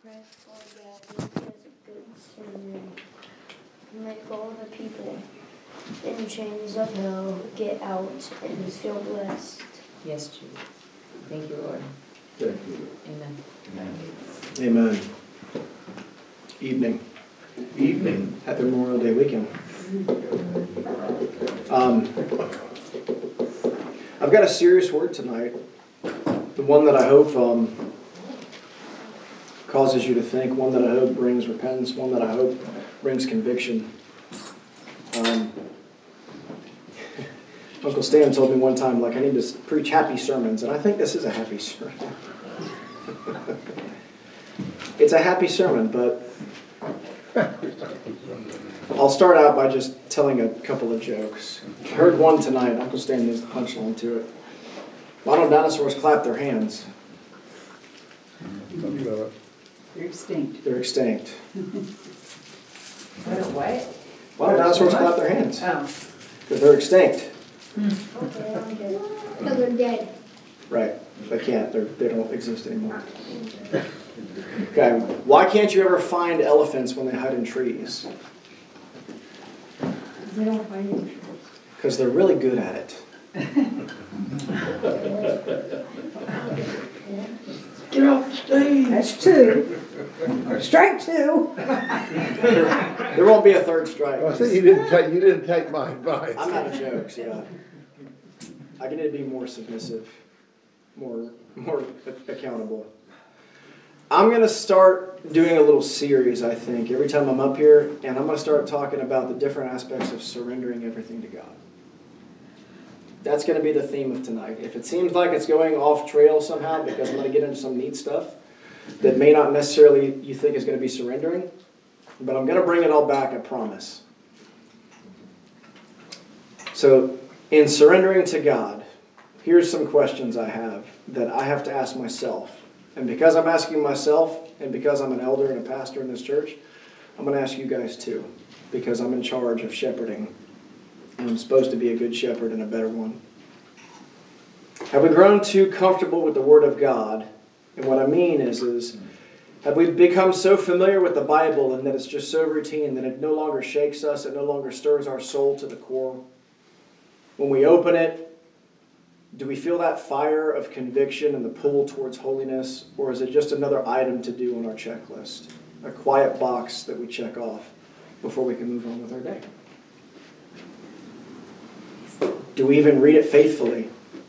pray for Gabby as a good sermon. Make all the people in chains of hell get out and feel blessed. Yes, Jude. Thank you, Lord. Thank you. Amen. Amen. Evening. Happy Memorial Day weekend. I've got a serious word tonight. The one that I hope causes you to think, one that I hope brings repentance, one that I hope brings conviction. Uncle Stan told me one time, I need to preach happy sermons, and I think this is a happy sermon. It's a happy sermon, but I'll start out by just telling a couple of jokes. I heard one tonight. Uncle Stan needs the punchline to it. Why don't dinosaurs clap their hands? They're extinct. They're extinct. What? Why don't dinosaurs clap their hands? Oh. Because they're extinct. Because they're dead. Right. They can't. They don't exist anymore. Okay. Why can't you ever find elephants when they hide in trees? They don't find any. Because they're really good at it. Get off the stage. That's two. Strike two. There won't be a third strike. Well, see, you didn't take my advice. I'm out of jokes, yeah. I need to be more submissive, more accountable. I'm going to start doing a little series, I think, every time I'm up here, and I'm going to start talking about the different aspects of surrendering everything to God. That's going to be the theme of tonight. If it seems like it's going off trail somehow because I'm going to get into some neat stuff that may not necessarily you think is going to be surrendering, but I'm going to bring it all back, I promise. So, in surrendering to God, here's some questions I have that I have to ask myself. And because I'm asking myself, and because I'm an elder and a pastor in this church, I'm going to ask you guys too, because I'm in charge of shepherding. And I'm supposed to be a good shepherd and a better one. Have we grown too comfortable with the Word of God? And what I mean is have we become so familiar with the Bible and that it's just so routine that it no longer shakes us, it no longer stirs our soul to the core? When we open it, do we feel that fire of conviction and the pull towards holiness? Or is it just another item to do on our checklist? A quiet box that we check off before we can move on with our day? Do we even read it faithfully?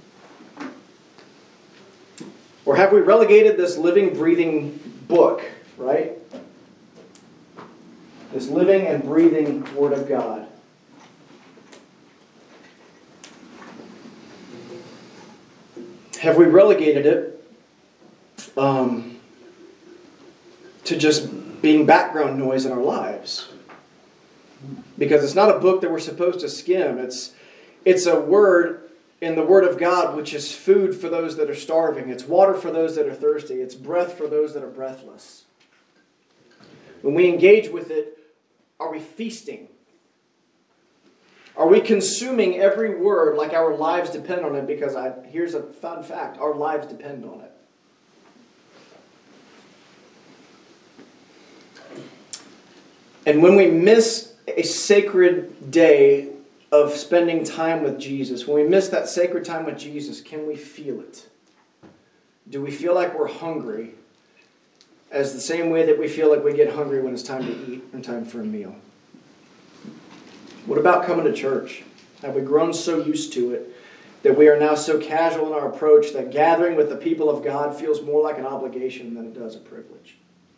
Or have we relegated this living, breathing book, right? This living and breathing Word of God. Have we relegated it to just being background noise in our lives? Because it's not a book that we're supposed to skim. It's a word in the Word of God, which is food for those that are starving. It's water for those that are thirsty. It's breath for those that are breathless. When we engage with it, are we feasting? Are we consuming every word like our lives depend on it? Because here's a fun fact. Our lives depend on it. And when we miss a sacred day of spending time with Jesus, when we miss that sacred time with Jesus, can we feel it? Do we feel like we're hungry as the same way that we feel like we get hungry when it's time to eat and time for a meal? What about coming to church? Have we grown so used to it that we are now so casual in our approach that gathering with the people of God feels more like an obligation than it does a privilege?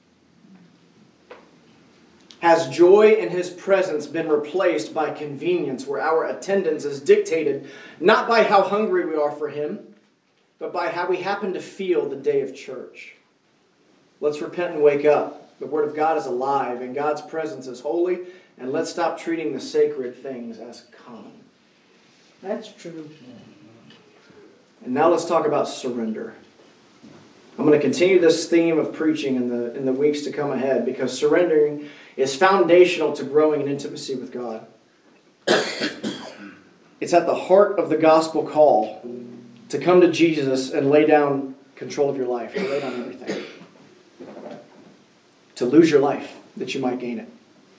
Has joy in His presence been replaced by convenience where our attendance is dictated not by how hungry we are for Him, but by how we happen to feel the day of church? Let's repent and wake up. The Word of God is alive and God's presence is holy, and let's stop treating the sacred things as common. That's true. And now let's talk about surrender. I'm going to continue this theme of preaching in the weeks to come ahead because surrendering is foundational to growing in intimacy with God. It's at the heart of the gospel call to come to Jesus and lay down control of your life, to lay down everything. to lose your life that you might gain it.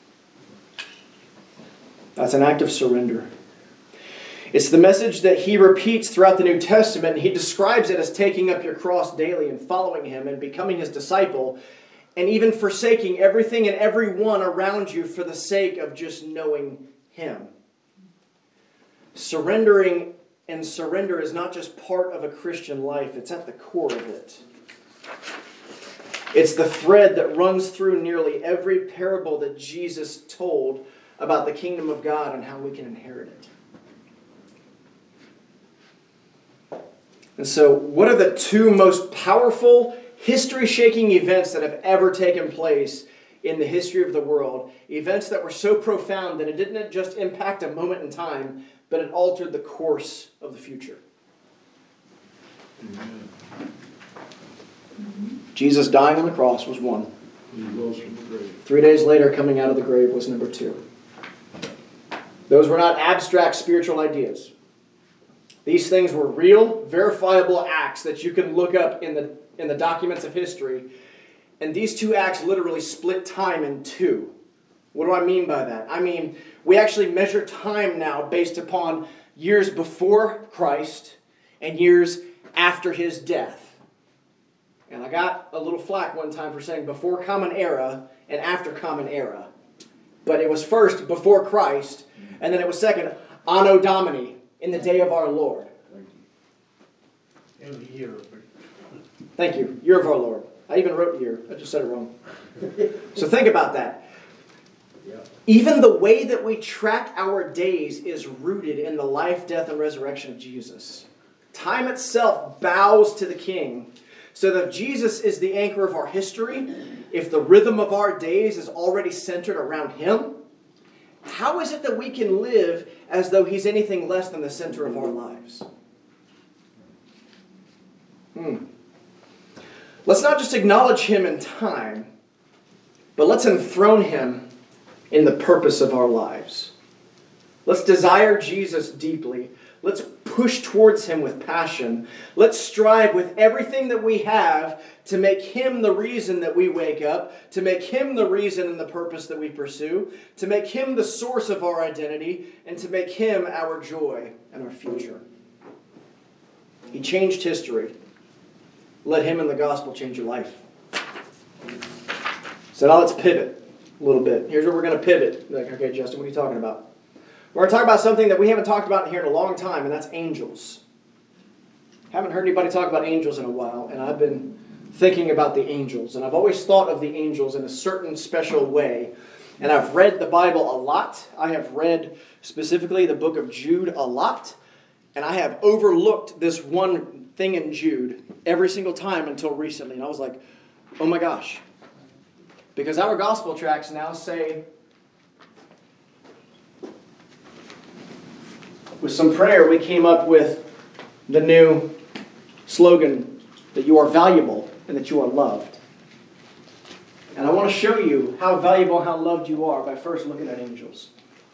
That's an act of surrender. It's the message that he repeats throughout the New Testament. He describes it as taking up your cross daily and following him and becoming his disciple, and even forsaking everything and everyone around you for the sake of just knowing him. Surrendering and surrender is not just part of a Christian life, it's at the core of it. It's the thread that runs through nearly every parable that Jesus told about the kingdom of God and how we can inherit it. And so, what are the two most powerful, history-shaking events that have ever taken place in the history of the world? Events that were so profound that it didn't just impact a moment in time, but it altered the course of the future. Amen. Jesus dying on the cross was one. He rose from the grave. 3 days later, coming out of the grave was number two. Those were not abstract spiritual ideas. These things were real, verifiable acts that you can look up in the documents of history. And these two acts literally split time in two. What do I mean by that? I mean, we actually measure time now based upon years before Christ and years after his death. And I got a little flack one time for saying before Common Era and after Common Era. But it was first before Christ, and then it was second, Anno Domini, in the day of our Lord. In the year. Thank you. Year of our Lord. I even wrote year. I just said it wrong. So think about that. Yeah. Even the way that we track our days is rooted in the life, death, and resurrection of Jesus. Time itself bows to the King. So that if Jesus is the anchor of our history, if the rhythm of our days is already centered around him, how is it that we can live as though he's anything less than the center of our lives? Let's not just acknowledge him in time, but let's enthrone him in the purpose of our lives. Let's desire Jesus deeply. Let's push towards him with passion. Let's strive with everything that we have to make him the reason that we wake up, to make him the reason and the purpose that we pursue, to make him the source of our identity, and to make him our joy and our future. He changed history. Let him and the gospel change your life. So now let's pivot a little bit. Here's where we're going to pivot. Like, okay, Justin, what are you talking about? We're going to talk about something that we haven't talked about here in a long time, and that's angels. Haven't heard anybody talk about angels in a while, and I've been thinking about the angels. And I've always thought of the angels in a certain special way. And I've read the Bible a lot. I have read specifically the book of Jude a lot. And I have overlooked this one thing in Jude every single time until recently. And I was like, oh my gosh. Because our gospel tracts now say, with some prayer, we came up with the new slogan that you are valuable and that you are loved. And I want to show you how valuable and how loved you are by first looking at angels.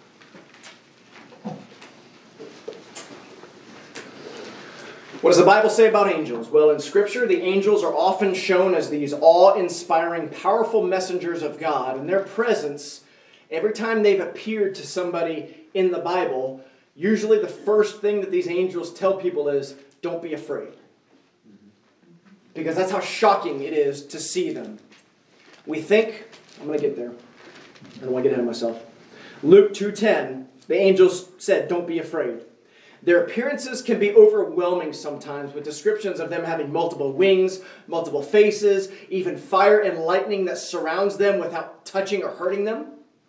What does the Bible say about angels? Well, in Scripture, the angels are often shown as these awe-inspiring, powerful messengers of God. And their presence, every time they've appeared to somebody in the Bible, usually the first thing that these angels tell people is, don't be afraid. Because that's how shocking it is to see them. We think, I'm going to get there. I don't want to get ahead of myself. Luke 2:10, the angels said, don't be afraid. Their appearances can be overwhelming sometimes with descriptions of them having multiple wings, multiple faces, even fire and lightning that surrounds them without touching or hurting them.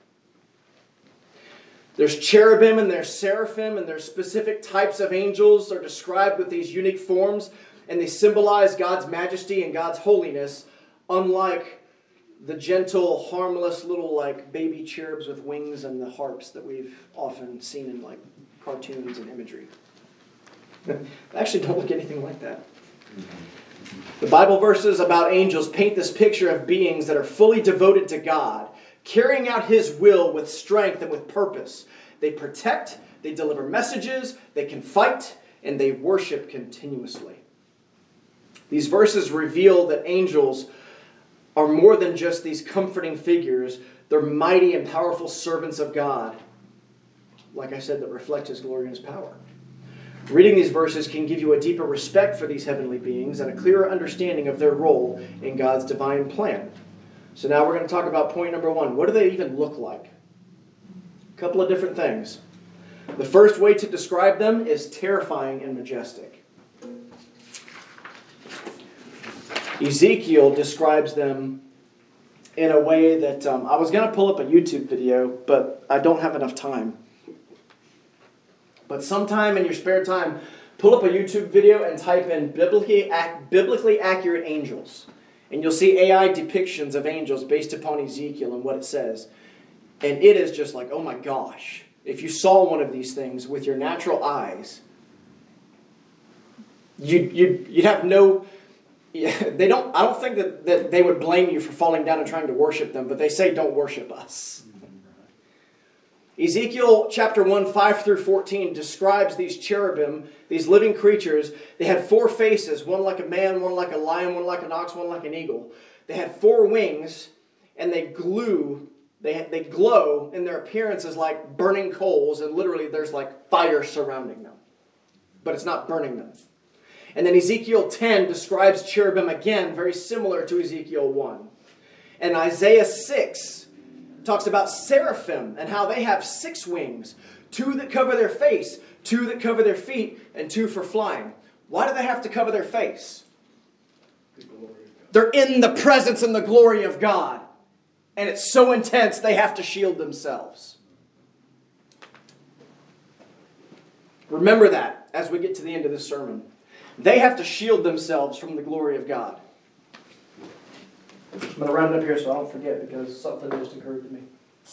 There's cherubim and there's seraphim, and there's specific types of angels are described with these unique forms, and they symbolize God's majesty and God's holiness, unlike the gentle, harmless little like baby cherubs with wings and the harps that we've often seen in like cartoons and imagery. They actually don't look anything like that. The Bible verses about angels paint this picture of beings that are fully devoted to God, carrying out his will with strength and with purpose. They protect, they deliver messages, they can fight, and they worship continuously. These verses reveal that angels are more than just these comforting figures. They're mighty and powerful servants of God, like I said, that reflect His glory and His power. Reading these verses can give you a deeper respect for these heavenly beings and a clearer understanding of their role in God's divine plan. So now we're going to talk about point number 1. What do they even look like? A couple of different things. The first way to describe them is terrifying and majestic. Ezekiel describes them in a way that I was going to pull up a YouTube video, but I don't have enough time. But sometime in your spare time, pull up a YouTube video and type in biblically accurate angels. And you'll see AI depictions of angels based upon Ezekiel and what it says. And it is just like, oh my gosh. If you saw one of these things with your natural eyes, you'd have no... I don't think that they would blame you for falling down and trying to worship them, but they say don't worship us. Ezekiel chapter 1, 5 through 14 describes these cherubim, these living creatures. They had 4 faces, one like a man, one like a lion, one like an ox, one like an eagle. They had 4 wings, and they glow, and their appearance is like burning coals, and literally there's like fire surrounding them. But it's not burning them. And then Ezekiel 10 describes cherubim again, very similar to Ezekiel 1. And Isaiah 6 talks about seraphim and how they have 6 wings, 2 that cover their face, 2 that cover their feet, and 2 for flying. Why do they have to cover their face? They're in the presence and the glory of God. And it's so intense they have to shield themselves. Remember that as we get to the end of this sermon. They have to shield themselves from the glory of God. I'm going to round it up here so I don't forget because something just occurred to me.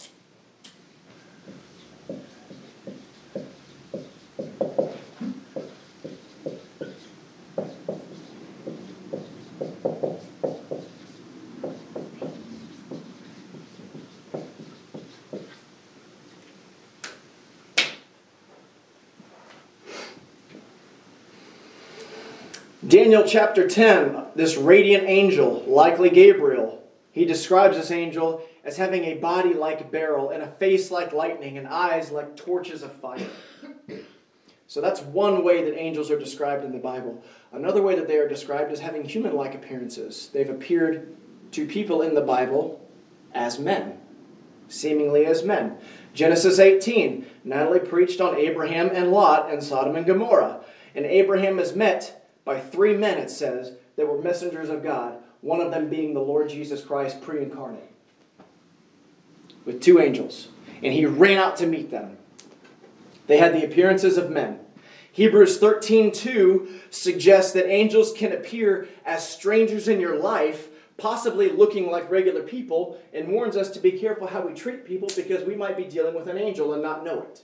Daniel chapter 10, this radiant angel, likely Gabriel, he describes this angel as having a body like a beryl and a face like lightning and eyes like torches of fire. So that's one way that angels are described in the Bible. Another way that they are described is having human-like appearances. They've appeared to people in the Bible as men, seemingly as men. Genesis 18, Natalie preached on Abraham and Lot and Sodom and Gomorrah. And Abraham is met by 3 men, it says, that were messengers of God, one of them being the Lord Jesus Christ pre-incarnate, with 2 angels. And he ran out to meet them. They had the appearances of men. Hebrews 13:2 suggests that angels can appear as strangers in your life, possibly looking like regular people, and warns us to be careful how we treat people because we might be dealing with an angel and not know it.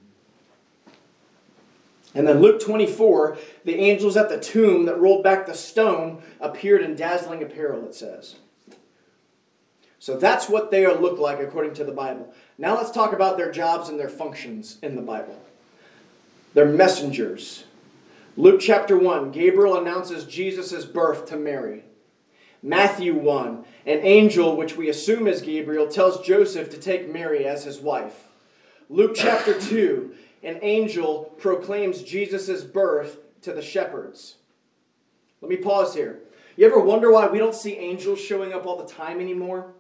And then Luke 24, the angels at the tomb that rolled back the stone appeared in dazzling apparel, it says. So that's what they look like according to the Bible. Now let's talk about their jobs and their functions in the Bible. They're messengers. Luke chapter 1, Gabriel announces Jesus' birth to Mary. Matthew 1, an angel, which we assume is Gabriel, tells Joseph to take Mary as his wife. Luke chapter 2, an angel proclaims Jesus' birth to the shepherds. Let me pause here. You ever wonder why we don't see angels showing up all the time anymore?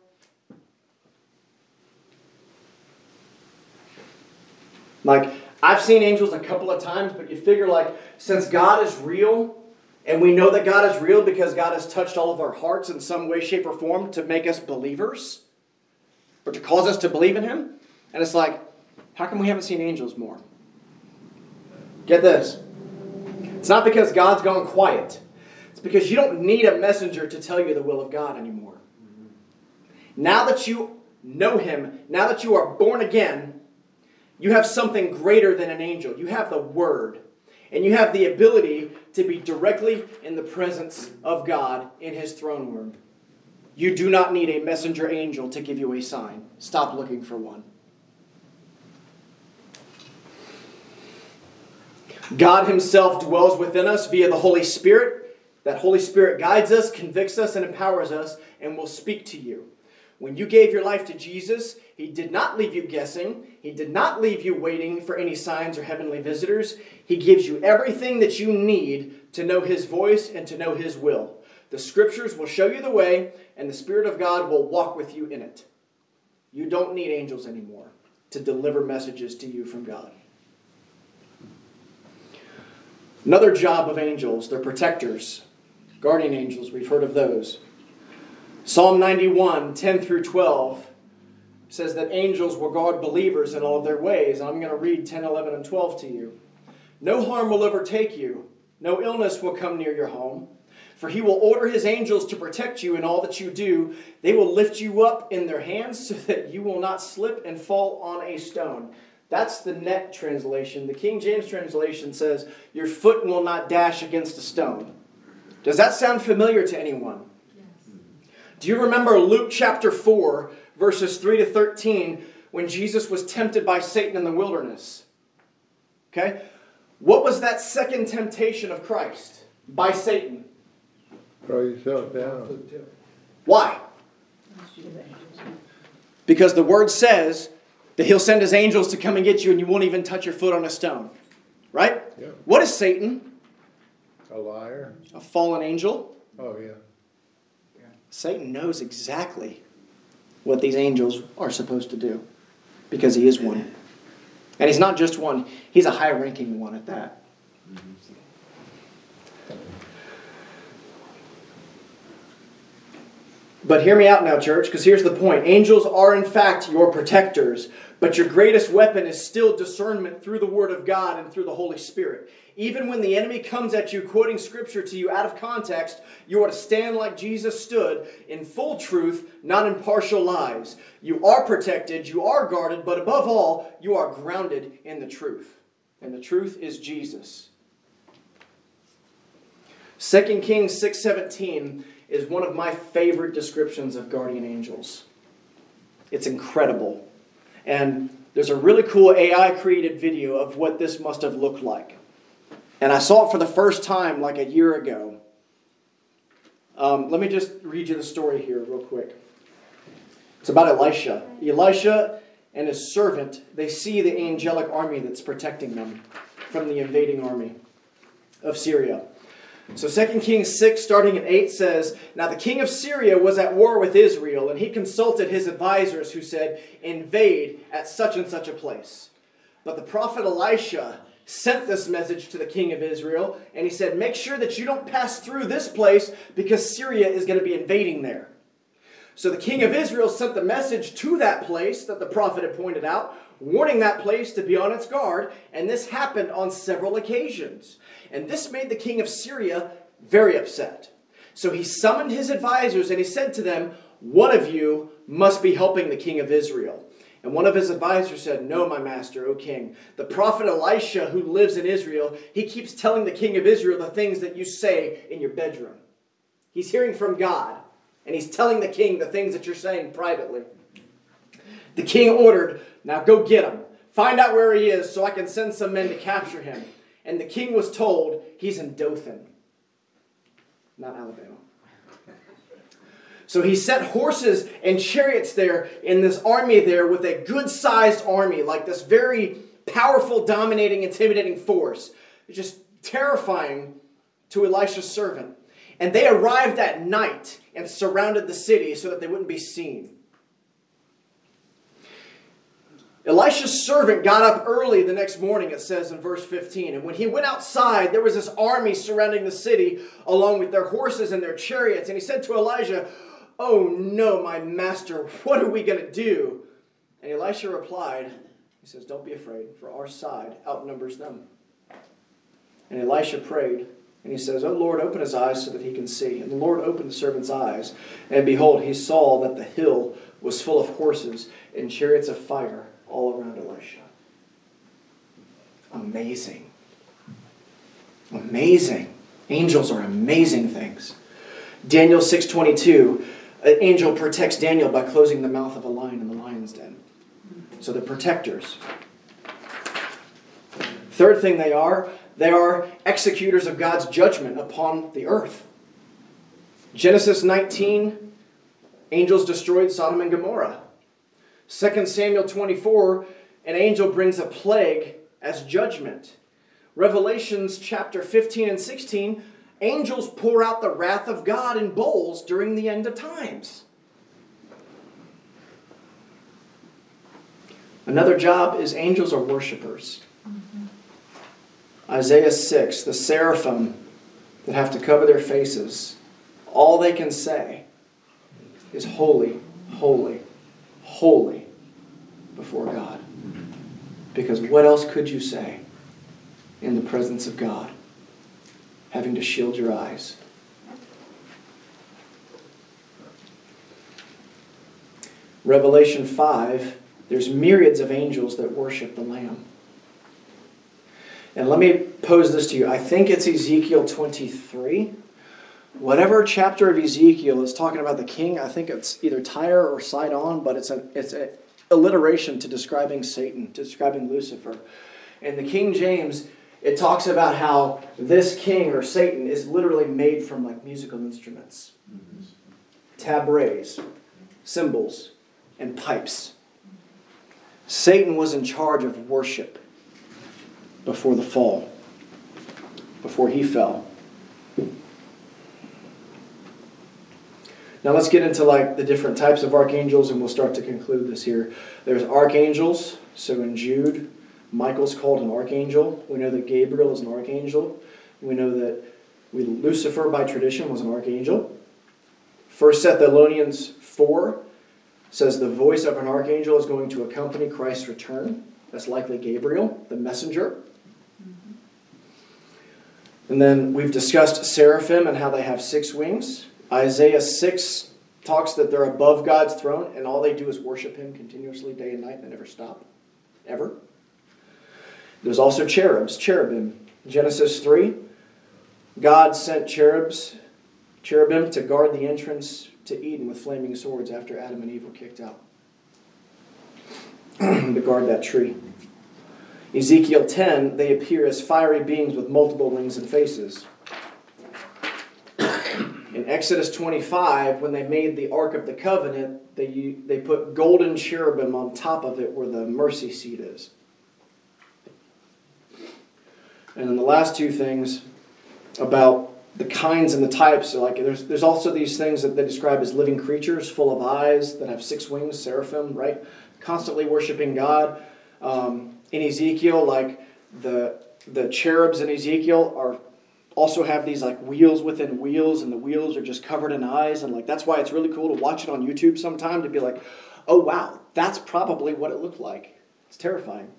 Like, I've seen angels a couple of times, but you figure like, since God is real, and we know that God is real because God has touched all of our hearts in some way, shape, or form to make us believers, or to cause us to believe in Him, and it's like, how come we haven't seen angels more? Get this. It's not because God's gone quiet. It's because you don't need a messenger to tell you the will of God anymore. Now that you know Him, now that you are born again, you have something greater than an angel. You have the Word. And you have the ability to be directly in the presence of God in His throne room. You do not need a messenger angel to give you a sign. Stop looking for one. God Himself dwells within us via the Holy Spirit, That Holy Spirit guides us, convicts us, and empowers us, and will speak to you. When you gave your life to Jesus, He did not leave you guessing. He did not leave you waiting for any signs or heavenly visitors. He gives you everything that you need to know His voice and to know His will. The Scriptures will show you the way, and the Spirit of God will walk with you in it. You don't need angels anymore to deliver messages to you from God. Another job of angels, they're protectors. Guardian angels, we've heard of those. Psalm 91, 10 through 12 says that angels will guard believers in all of their ways. And I'm going to read 10, 11, and 12 to you. No harm will overtake you. No illness will come near your home. For He will order His angels to protect you in all that you do. They will lift you up in their hands so that you will not slip and fall on a stone. That's the Net translation. The King James translation says, your foot will not dash against a stone. Does that sound familiar to anyone? Yes. Do you remember Luke chapter 4, verses 3 to 13, when Jesus was tempted by Satan in the wilderness? Okay? What was that second temptation of Christ by Satan? Throw yourself down. Why? Because the Word says that He'll send His angels to come and get you and you won't even touch your foot on a stone. Right? Yeah. What is Satan? A liar. A fallen angel. Oh, yeah. Satan knows exactly what these angels are supposed to do because he is one. And he's not just one, he's a high-ranking one at that. But hear me out now, church, because here's the point. Angels are, in fact, your protectors, but your greatest weapon is still discernment through the Word of God and through the Holy Spirit. Even when the enemy comes at you, quoting Scripture to you out of context, you are to stand like Jesus stood, in full truth, not in partial lies. You are protected, you are guarded, but above all, you are grounded in the truth. And the truth is Jesus. 2 Kings 6:17 is one of my favorite descriptions of guardian angels. It's incredible. And there's a really cool AI-created video of what this must have looked like. And I saw it for the first time like a year ago. Let me just read you the story here real quick. It's about Elisha. Elisha and his servant, they see the angelic army that's protecting them from the invading army of Syria. So 2 Kings 6, starting at 8, says, Now the king of Syria was at war with Israel, and he consulted his advisors who said, Invade at such and such a place. But the prophet Elisha sent this message to the king of Israel, and he said, Make sure that you don't pass through this place because Syria is going to be invading there. So the king of Israel sent the message to that place that the prophet had pointed out, warning that place to be on its guard, and this happened on several occasions. And this made the king of Syria very upset. So he summoned his advisors and he said to them, One of you must be helping the king of Israel. And one of his advisors said, No, my master, O king. The prophet Elisha, who lives in Israel, he keeps telling the king of Israel the things that you say in your bedroom. He's hearing from God, and he's telling the king the things that you're saying privately. The king ordered, Now go get him. Find out where he is so I can send some men to capture him. And the king was told he's in Dothan, not Alabama. So he sent horses and chariots there in this army there with a good-sized army, like this very powerful, dominating, intimidating force. It's just terrifying to Elisha's servant. And they arrived at night and surrounded the city so that they wouldn't be seen. Elisha's servant got up early the next morning, it says in verse 15. And when he went outside, there was this army surrounding the city along with their horses and their chariots. And he said to Elijah, Oh no, my master, what are we going to do? And Elisha replied, he says, Don't be afraid, for our side outnumbers them. And Elisha prayed, and he says, Oh Lord, open his eyes so that he can see. And the Lord opened the servant's eyes, and behold, he saw that the hill was full of horses and chariots of fire all around Elisha. Amazing. Amazing. Angels are amazing things. Daniel 6:22, an angel protects Daniel by closing the mouth of a lion in the lion's den. So they're protectors. Third thing they are executors of God's judgment upon the earth. Genesis 19, angels destroyed Sodom and Gomorrah. 2 Samuel 24, an angel brings a plague as judgment. Revelations chapter 15 and 16, angels pour out the wrath of God in bowls during the end of times. Another job is angels are worshipers. Isaiah 6, the seraphim that have to cover their faces, all they can say is holy, holy, holy before God. Because what else could you say in the presence of God, having to shield your eyes? Revelation 5, there's myriads of angels that worship the Lamb. And let me pose this to you. I think it's Ezekiel 23. Whatever chapter of Ezekiel is talking about the king, I think it's either Tyre or Sidon, but it's an alliteration to describing Satan, to describing Lucifer. In the King James, it talks about how this king or Satan is literally made from like musical instruments. Tabrets, cymbals, and pipes. Satan was in charge of worship before the fall, before he fell. Now let's get into like the different types of archangels, and we'll start to conclude this here. There's archangels. So in Jude, Michael's called an archangel. We know that Gabriel is an archangel. We know that Lucifer by tradition was an archangel. 1 Thessalonians 4 says the voice of an archangel is going to accompany Christ's return. That's likely Gabriel, the messenger. And then we've discussed seraphim and how they have 6 wings. Isaiah 6 talks that they're above God's throne and all they do is worship him continuously day and night. They never stop. Ever. There's also cherubim. Genesis 3, God sent cherubim to guard the entrance to Eden with flaming swords after Adam and Eve were kicked out. To guard that tree. Ezekiel 10, they appear as fiery beings with multiple wings and faces. In Exodus 25, when they made the Ark of the Covenant, they put golden cherubim on top of it where the mercy seat is. And then the last 2 things about the kinds and the types, like there's also these things that they describe as living creatures full of eyes that have 6 wings, seraphim, right? Constantly worshiping God. In Ezekiel, like the cherubs in Ezekiel also have these like wheels within wheels, and the wheels are just covered in eyes, and like that's why it's really cool to watch it on YouTube sometime to be like, oh wow, that's probably what it looked like. It's terrifying.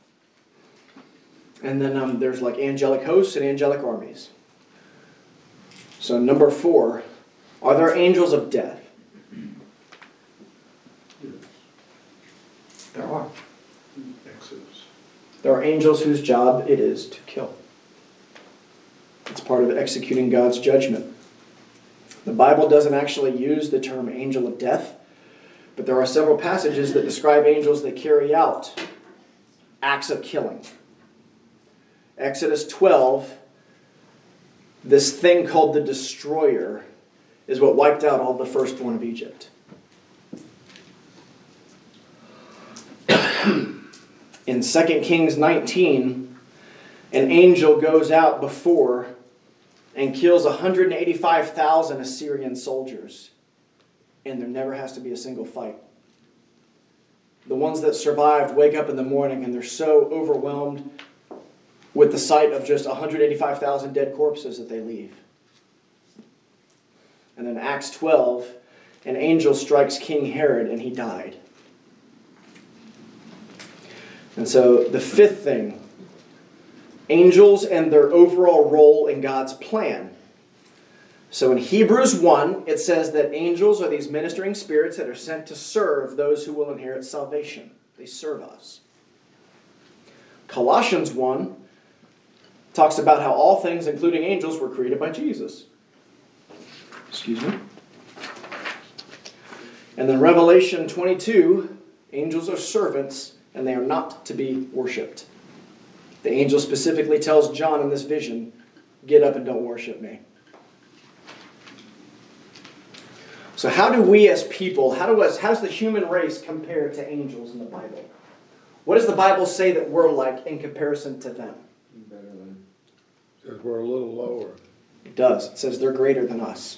And then there's like angelic hosts and angelic armies. So number 4, are there angels of death? Yes. There are. Exodus. There are angels whose job it is to kill. It's part of executing God's judgment. The Bible doesn't actually use the term angel of death, but there are several passages that describe angels that carry out acts of killing. Exodus 12, this thing called the destroyer is what wiped out all the firstborn of Egypt. In 2 Kings 19, an angel goes out before and kills 185,000 Assyrian soldiers. And there never has to be a single fight. The ones that survived wake up in the morning and they're so overwhelmed with the sight of just 185,000 dead corpses that they leave. And then Acts 12, an angel strikes King Herod and he died. And so the 5th thing, angels and their overall role in God's plan. So in Hebrews 1, it says that angels are these ministering spirits that are sent to serve those who will inherit salvation. They serve us. Colossians 1 talks about how all things, including angels, were created by Jesus. Excuse me. And then Revelation 22, angels are servants and they are not to be worshipped. The angel specifically tells John in this vision, get up and don't worship me. So how do we as people, how does the human race compare to angels in the Bible? What does the Bible say that we're like in comparison to them? Better than. Says we're a little lower. It does. It says they're greater than us.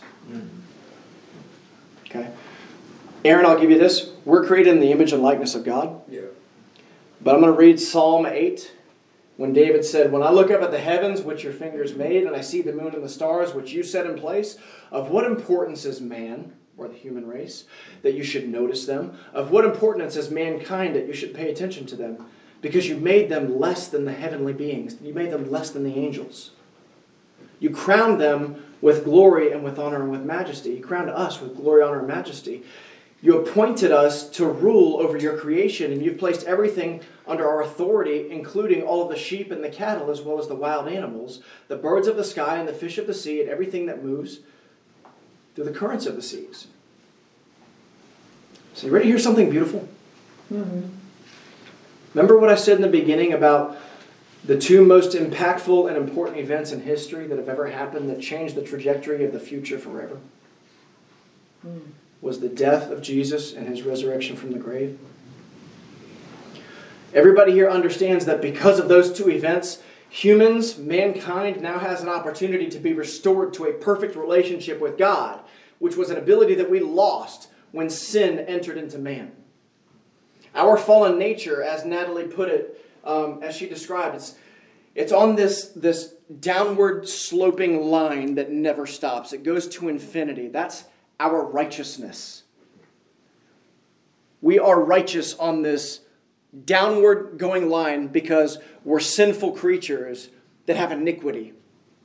Okay? Aaron, I'll give you this. We're created in the image and likeness of God. Yeah. But I'm going to read Psalm 8. When David said, when I look up at the heavens, which your fingers made, and I see the moon and the stars, which you set in place, of what importance is man, or the human race, that you should notice them? Of what importance is mankind, that you should pay attention to them? Because you made them less than the heavenly beings. You made them less than the angels. You crowned them with glory and with honor and with majesty. You crowned us with glory, honor, and majesty. You appointed us to rule over your creation, and you've placed everything under our authority, including all of the sheep and the cattle, as well as the wild animals, the birds of the sky and the fish of the sea, and everything that moves through the currents of the seas. So you ready to hear something beautiful? Mm-hmm. Remember what I said in the beginning about the two most impactful and important events in history that have ever happened that changed the trajectory of the future forever? Was the death of Jesus and his resurrection from the grave. Everybody here understands that because of those two events, humans, mankind, now has an opportunity to be restored to a perfect relationship with God, which was an ability that we lost when sin entered into man. Our fallen nature, as Natalie put it, as she described, it's on this downward sloping line that never stops. It goes to infinity. That's our righteousness. We are righteous on this downward going line because we're sinful creatures that have iniquity.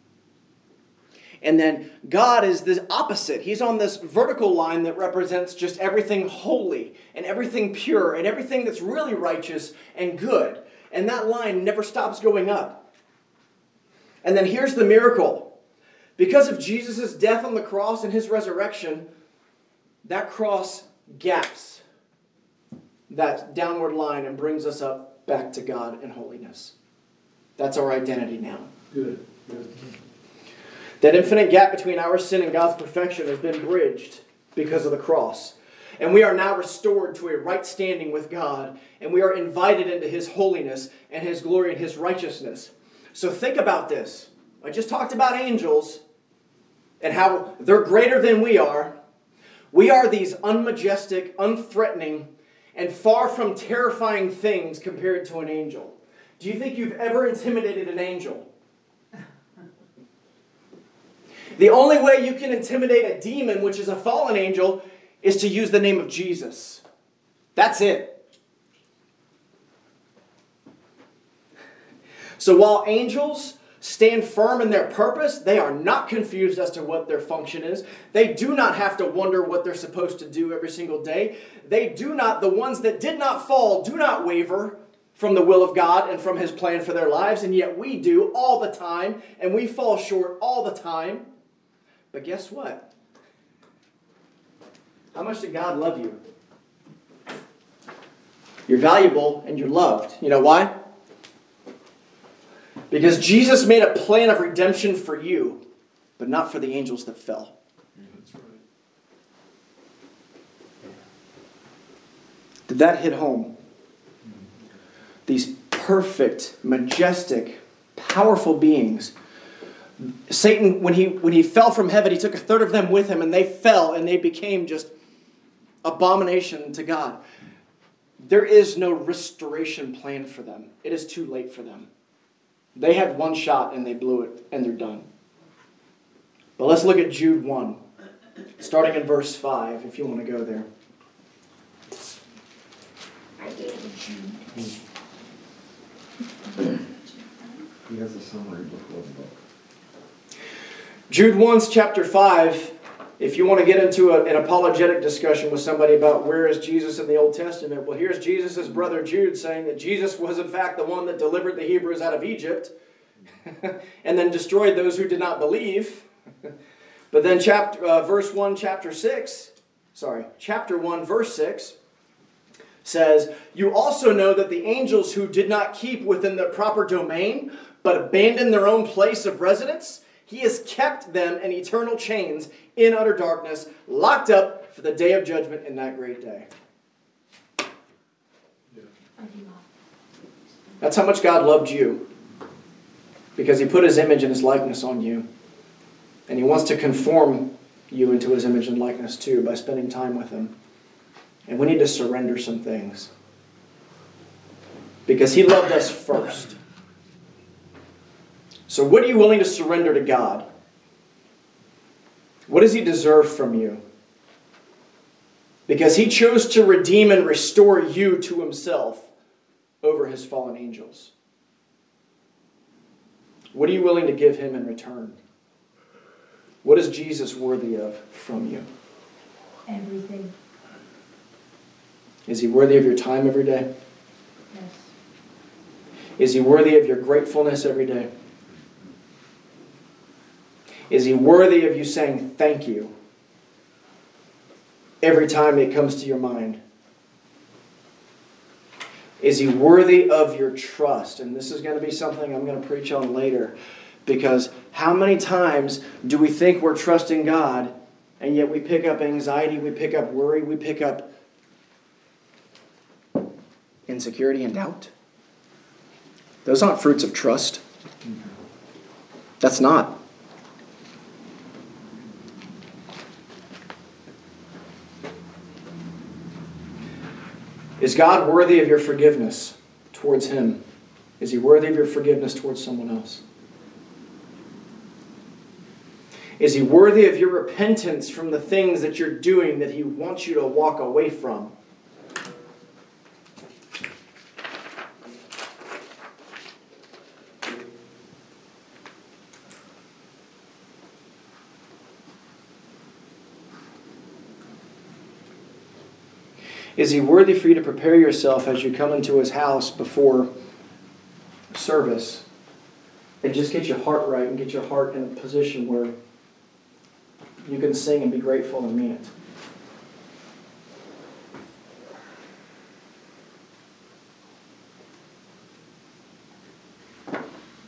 And then God is the opposite. He's on this vertical line that represents just everything holy and everything pure and everything that's really righteous and good. And that line never stops going up. And then here's the miracle. Because of Jesus' death on the cross and his resurrection, that cross gaps that downward line and brings us up back to God in holiness. That's our identity now. Good. That infinite gap between our sin and God's perfection has been bridged because of the cross. And we are now restored to a right standing with God. And we are invited into his holiness and his glory and his righteousness. So think about this. I just talked about angels and how they're greater than we are. We are these unmajestic, unthreatening, and far from terrifying things compared to an angel. Do you think you've ever intimidated an angel? The only way you can intimidate a demon, which is a fallen angel, is to use the name of Jesus. That's it. So while angels stand firm in their purpose, they are not confused as to what their function is. They do not have to wonder what they're supposed to do every single day. The ones that did not fall, do not waver from the will of God and from his plan for their lives, and yet we do all the time, and we fall short all the time. But guess what? How much did God love you? You're valuable and you're loved. You know why? Because Jesus made a plan of redemption for you, but not for the angels that fell. That's right. Did that hit home? These perfect, majestic, powerful beings. Satan, when he fell from heaven, he took a third of them with him, and they fell, and they became just abomination to God. There is no restoration plan for them. It is too late for them. They had one shot, and they blew it, and they're done. But let's look at Jude 1, starting in verse 5, if you want to go there. He has a summary before the book. Jude 1's chapter 5, if you want to get into an apologetic discussion with somebody about where is Jesus in the Old Testament, well, here's Jesus' brother Jude saying that Jesus was in fact the one that delivered the Hebrews out of Egypt and then destroyed those who did not believe. But then chapter 1, verse 6 says, "You also know that the angels who did not keep within their proper domain, but abandoned their own place of residence, he has kept them in eternal chains in utter darkness, locked up for the day of judgment in that great day. That's how much God loved you. Because He put His image and His likeness on you. And He wants to conform you into His image and likeness too by spending time with Him. And we need to surrender some things. Because He loved us first. So what are you willing to surrender to God? What does He deserve from you? Because He chose to redeem and restore you to Himself over His fallen angels. What are you willing to give Him in return? What is Jesus worthy of from you? Everything. Is He worthy of your time every day? Yes. Is He worthy of your gratefulness every day? Is He worthy of you saying thank you every time it comes to your mind? Is He worthy of your trust? And this is going to be something I'm going to preach on later. Because how many times do we think we're trusting God, and yet we pick up anxiety, we pick up worry, we pick up insecurity and doubt? Those aren't fruits of trust. That's not. Is God worthy of your forgiveness towards Him? Is He worthy of your forgiveness towards someone else? Is He worthy of your repentance from the things that you're doing that He wants you to walk away from? Is He worthy for you to prepare yourself as you come into His house before service and just get your heart right and get your heart in a position where you can sing and be grateful and mean it?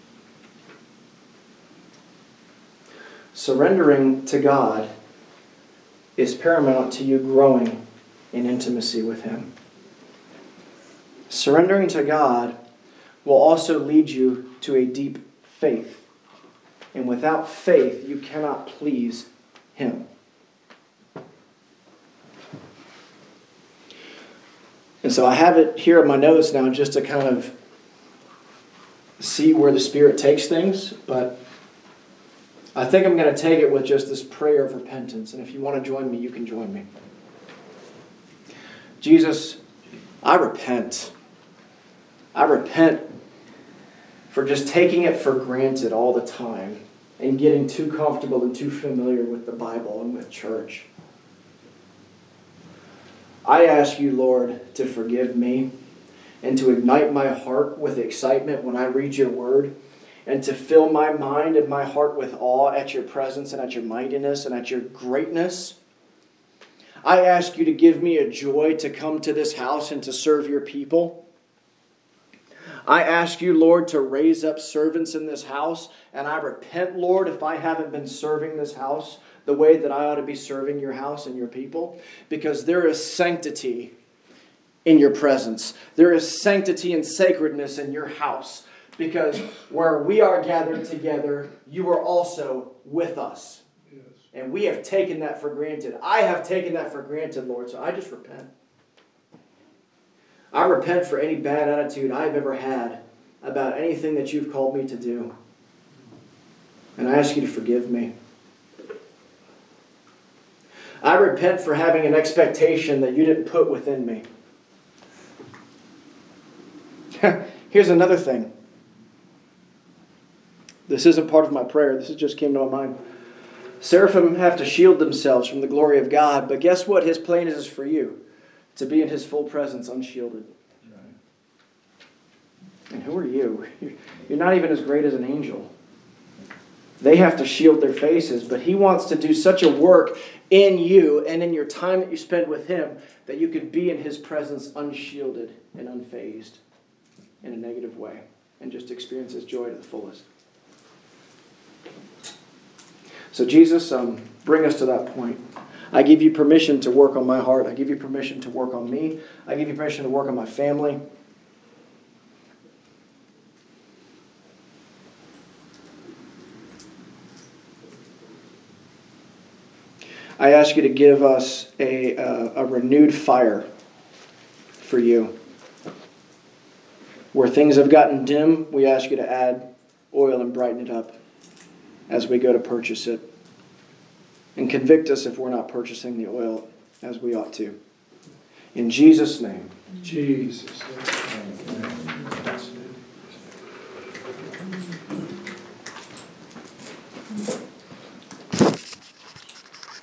Surrendering to God is paramount to you growing in intimacy with Him. Surrendering to God will also lead you to a deep faith. And without faith, you cannot please Him. And so I have it here in my notes now just to kind of see where the Spirit takes things, but I think I'm going to take it with just this prayer of repentance. And if you want to join me, you can join me. Jesus, I repent. I repent for just taking it for granted all the time and getting too comfortable and too familiar with the Bible and with church. I ask you, Lord, to forgive me and to ignite my heart with excitement when I read your word and to fill my mind and my heart with awe at your presence and at your mightiness and at your greatness. I ask you to give me a joy to come to this house and to serve your people. I ask you, Lord, to raise up servants in this house. And I repent, Lord, if I haven't been serving this house the way that I ought to be serving your house and your people. Because there is sanctity in your presence. There is sanctity and sacredness in your house. Because where we are gathered together, you are also with us. And we have taken that for granted. I have taken that for granted, Lord, so I just repent. I repent for any bad attitude I've ever had about anything that you've called me to do. And I ask you to forgive me. I repent for having an expectation that you didn't put within me. Here's another thing. This isn't part of my prayer. This just came to my mind. Seraphim have to shield themselves from the glory of God, but guess what? His plan is for you, to be in His full presence unshielded. Right. And who are you? You're not even as great as an angel. They have to shield their faces, but He wants to do such a work in you and in your time that you spend with Him that you could be in His presence unshielded and unfazed in a negative way and just experience His joy to the fullest. So Jesus, bring us to that point. I give you permission to work on my heart. I give you permission to work on me. I give you permission to work on my family. I ask you to give us a renewed fire for you. Where things have gotten dim, we ask you to add oil and brighten it up as we go to purchase it. And convict us if we're not purchasing the oil as we ought to. In Jesus' name. Jesus.